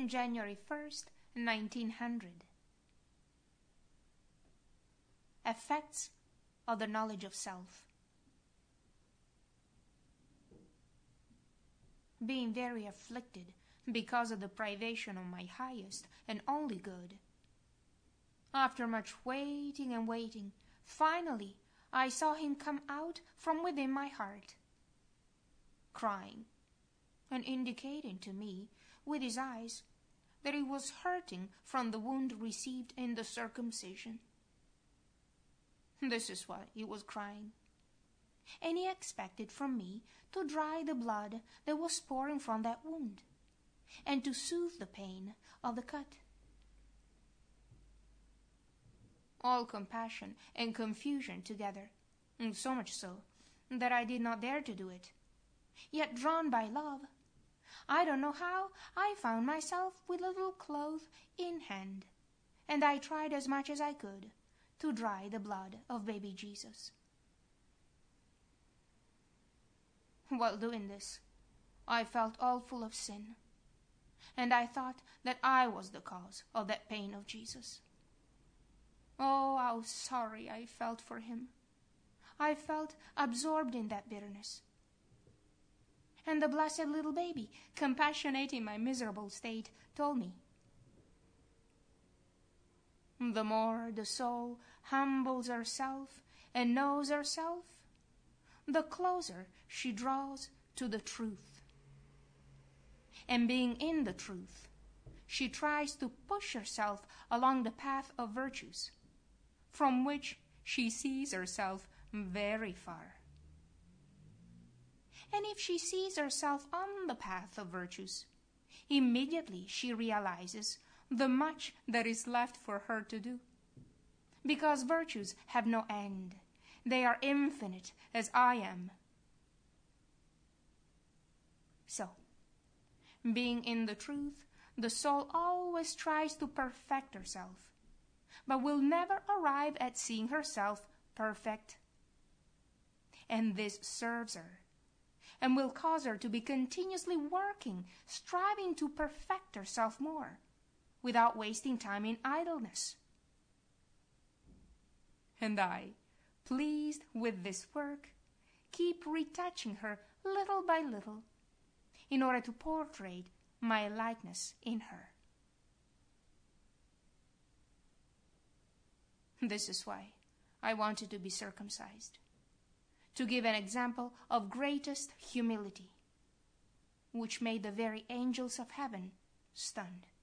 January 1st, 1900. Effects of the knowledge of self. Being very afflicted because of the privation of my highest and only good, after much waiting and waiting, finally I saw him come out from within my heart, crying, and indicating to me with his eyes that he was hurting from the wound received in the circumcision. This is why he was crying, and he expected from me to dry the blood that was pouring from that wound, and to soothe the pain of the cut. All compassion and confusion together, and so much so that I did not dare to do it. Yet drawn by love, I don't know how, I found myself with a little cloth in hand, and I tried as much as I could to dry the blood of baby Jesus. While doing this, I felt all full of sin, and I thought that I was the cause of that pain of Jesus. Oh, how sorry I felt for him. I felt absorbed in that bitterness. And the blessed little baby, compassionating my miserable state, told me, the more the soul humbles herself and knows herself, the closer she draws to the truth. And being in the truth, she tries to push herself along the path of virtues, from which she sees herself very far. And if she sees herself on the path of virtues, immediately she realizes the much that is left for her to do. Because virtues have no end. They are infinite as I am. So, being in the truth, the soul always tries to perfect herself, but will never arrive at seeing herself perfect. And this serves her, and will cause her to be continuously working, striving to perfect herself more, without wasting time in idleness. And I, pleased with this work, keep retouching her little by little, in order to portray my likeness in her. This is why I wanted to be circumcised, to give an example of greatest humility, which made the very angels of heaven stunned.